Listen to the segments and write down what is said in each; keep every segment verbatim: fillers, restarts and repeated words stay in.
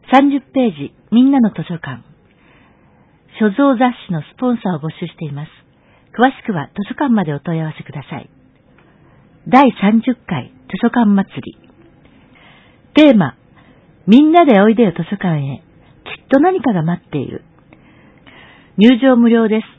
さんじゅっページ、みんなの図書館。所蔵雑誌のスポンサーを募集しています。詳しくは図書館までお問い合わせください。だいさんじゅっかい図書館祭り。テーマ、みんなでおいでよ図書館へ。きっと何かが待っている。入場無料です。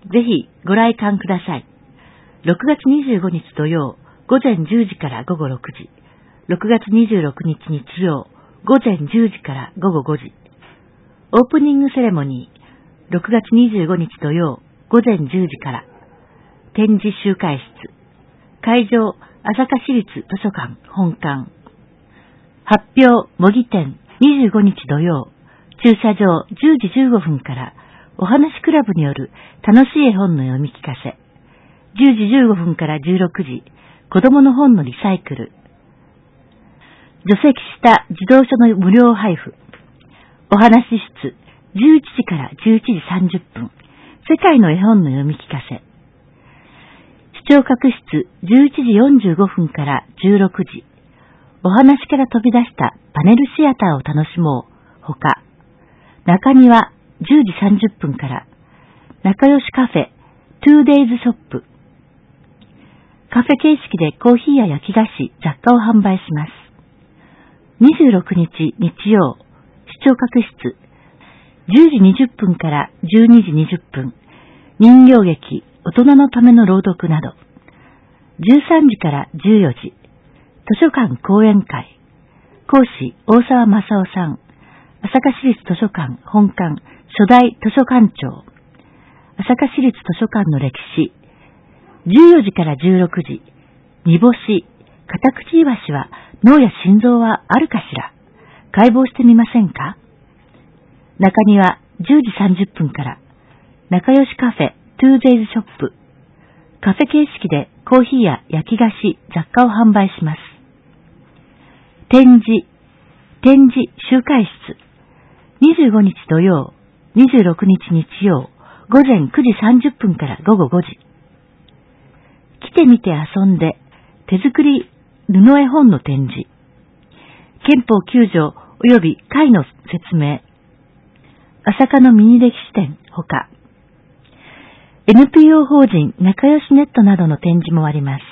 ぜひご来館ください。ろくがつにじゅうごにち土曜、午前じゅうじから午後ろくじ。ろくがつにじゅうろくにち日曜、午前じゅうじから午後ごじ。オープニングセレモニー、ろくがつにじゅうごにち土曜、午前じゅうじから。展示集会室。会場、朝霞市立図書館本館。発表、模擬展、にじゅうごにち土曜、駐車場じゅうじじゅうごふんから、お話クラブによる楽しい絵本の読み聞かせ。じゅうじじゅうごふんからじゅうろくじ、子供の本のリサイクル。除籍した児童書の無料配布。お話室、じゅういちじからじゅういちじさんじゅっぷん、世界の絵本の読み聞かせ。視聴覚室、じゅういちじよんじゅうごふんからじゅうろくじ、お話から飛び出したパネルシアターを楽しもう、ほか。中庭、じゅうじさんじゅっぷんから、仲良しカフェ、トゥーデイズショップ。カフェ形式でコーヒーや焼き菓子、雑貨を販売します。にじゅうろくにち日曜、視聴覚室、じゅうじにじゅっぷんからじゅうにじにじゅっぷん、人形劇、大人のための朗読など、じゅうさんじからじゅうよじ、図書館講演会、講師大沢正夫さん、朝霞市立図書館本館初代図書館長、朝霞市立図書館の歴史、じゅうよじからじゅうろくじ、煮干し、カタクチイワシは脳や心臓はあるかしら、解剖してみませんか。中庭じゅうじさんじゅっぷんから、仲良しカフェトゥーデイズショップ。カフェ形式でコーヒーや焼き菓子、雑貨を販売します。展示、展示集会室。にじゅうごにち土曜、にじゅうろくにち日曜、午前くじさんじゅっぷんから午後ごじ。来てみて遊んで、手作り布絵本の展示。憲法きゅうじょう及び会の説明。朝霞のミニ歴史展ほか。エヌピーオー 法人仲良しネットなどの展示もあります。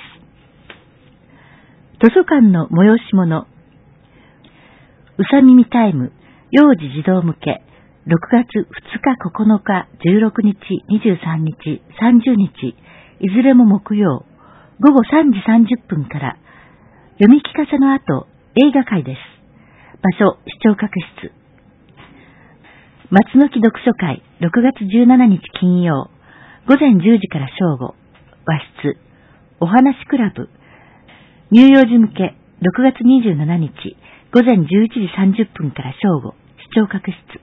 図書館の催し物。うさみみタイム、幼児児童向け、ろくがつふつかここのかじゅうろくにちにじゅうさんにちさんじゅうにち、いずれも木曜、ごごさんじさんじゅっぷんから、読み聞かせの後、映画会です。場所、視聴覚室。松の木読書会、ろくがつじゅうしちにち金曜、午前じゅうじから正午、和室、お話クラブ、乳幼児向け、ろくがつにじゅうしちにち、午前じゅういちじさんじゅっぷんから正午、視聴覚室。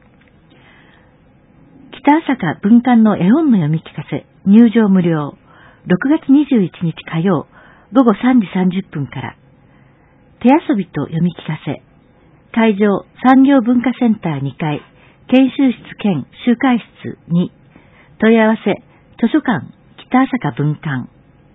北朝霞文館の絵本の読み聞かせ、入場無料、ろくがつにじゅういちにち火曜、午後さんじさんじゅっぷんから、手遊びと読み聞かせ、会場産業文化センターにかい、研修室兼集会室に、問い合わせ、図書館北朝霞文館。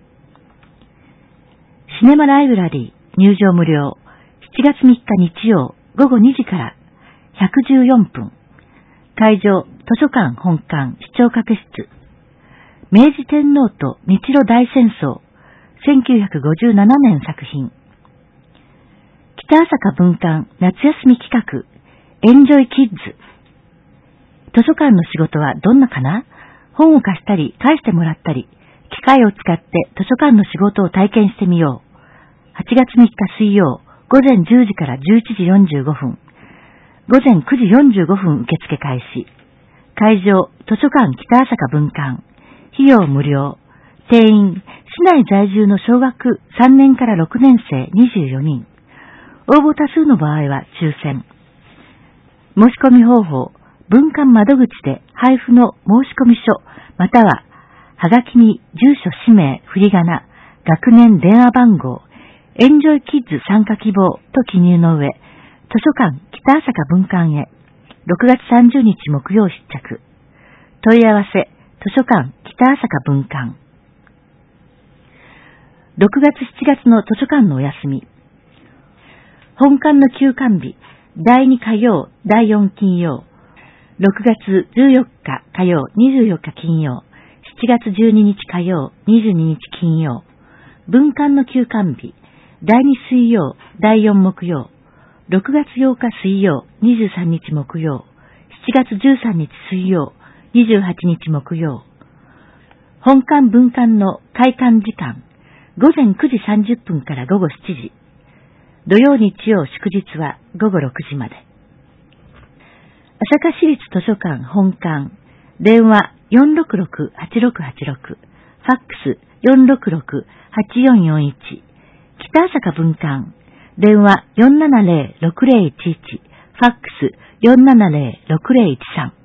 シネマライブラリー、入場無料、しちがつみっか日曜、午後にじからひゃくじゅうよんぷん。会場、図書館本館視聴覚室。明治天皇と日露大戦争、せんきゅうひゃくごじゅうななねん作品。北朝霞文館夏休み企画、エンジョイキッズ。図書館の仕事はどんなかな？本を貸したり返してもらったり、機械を使って図書館の仕事を体験してみよう。はちがつみっか水曜、午前じゅうじからじゅういちじよんじゅうごふん。午前くじよんじゅうごふん受付開始。会場、図書館北朝霞文館。費用無料。定員、市内在住の小学さんねんからろくねんせいにじゅうよにん。応募多数の場合は抽選。申し込み方法、文館窓口で配布の申し込み書、または、はがきに住所、氏名、振り仮名、学年、電話番号、エンジョイキッズ参加希望と記入の上、図書館北朝霞文館へ、ろくがつさんじゅうにち木曜出着。問い合わせ、図書館北朝霞文館。ろくがつしちがつの図書館のお休み。本館の休館日、 だいに火曜、だいよん金曜、ろくがつじゅうよっか火曜、にじゅうよっか金曜、しちがつじゅうににち火曜、にじゅうににち金曜、文間の休館日、だいに水曜、だいよん木曜、ろくがつようか水曜、にじゅうさんにち木曜、しちがつじゅうさんにち水曜、にじゅうはちにち木曜、本館文館の開館時間、ごぜんくじさんじゅっぷんからごごしちじ、土曜日曜祝日はごごろくじまで。朝霞市立図書館本館、電話 よんろくろく はちろくはちろく、ファックス よんろくろく はちよんよんいち、北朝霞文館、電話 よんななぜろろ ろくぜろいちいち、ファックス よんななぜろろ ろくぜろいちさん。